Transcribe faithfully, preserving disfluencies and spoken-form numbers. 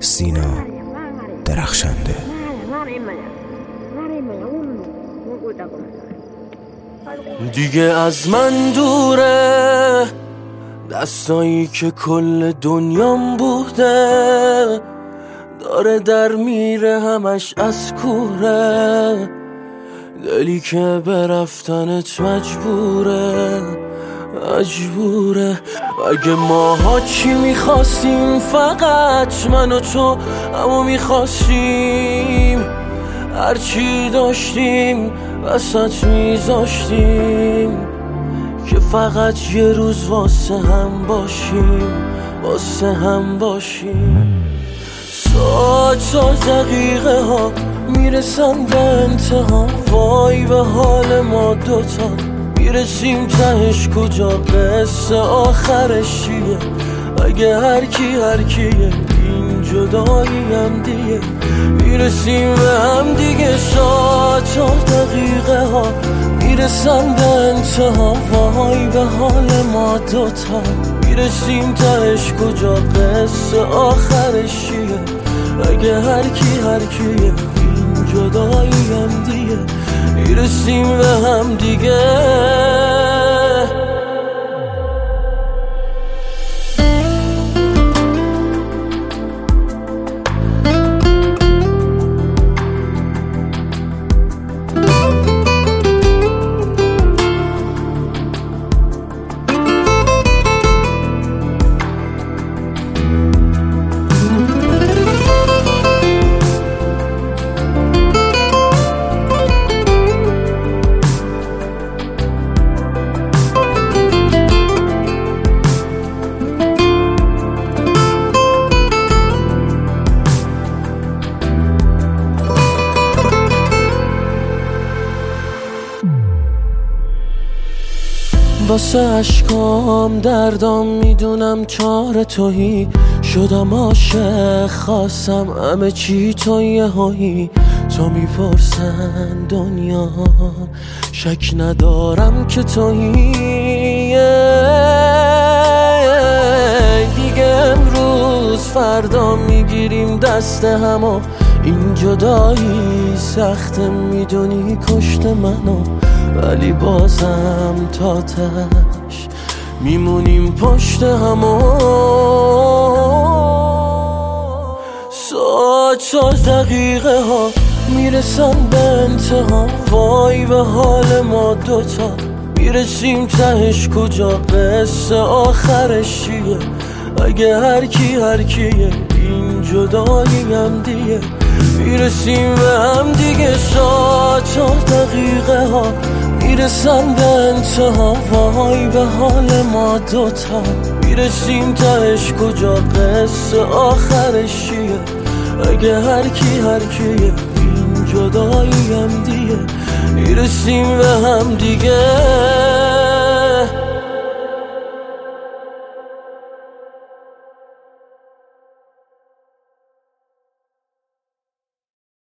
سینا درخشنده. دیگه از من دوره دستایی که کل دنیام بوده، داره در میره همش از کوره، دلی که به رفتنت مجبوره مجبوره. اگه ماها چی میخواستیم فقط من و تو، اما میخواستیم هرچی داشتیم وسط میذاشتیم که فقط یه روز واسه هم باشیم واسه هم باشیم. ساعت و دقیقه ها میرسن به انتها، وای به حال ما دوتا، میرسیم تهش کجا، قصه آخرش چیه؟ اگه هر کی هر کیه این جدایی هم دیگه، میرسیم به هم دیگه. ساعت و دقیقه ها میرسن به انتها، وای به حال ما دوتا، میرسیم تهش کجا، قصه آخرش چیه؟ اگه هر کی هر کیه این جدایی هم دیگه، میرسیم به هم دیگه. واسه عشقام دردام میدونم چار تویی، شدم عاشق خواستم همه چی تو یه هایی. تو میپرسن دنیا شک ندارم که تویی، دیگه امروز فردا میگیریم دست همو، این جدایی سخته میدونی کشت منو، ولی بازم تا تش میمونیم پشت همو. ساعت و دقیقه ها میرسن به انتها، وای به حال ما دوتا، میرسیم تهش کجا، قصه آخرش چیه؟ اگه هر کی هر کیه این جدایی هم دیگه، میرسیم به هم دیگه. ساعت و دقیقه ها میرسن به انتها، وای به حال ما دوتا، میرسیم تهش کجا، قصه آخرش چیه؟ اگه هر کی هر کیه این جدایی هم دیگه، میرسیم به هم دیگه.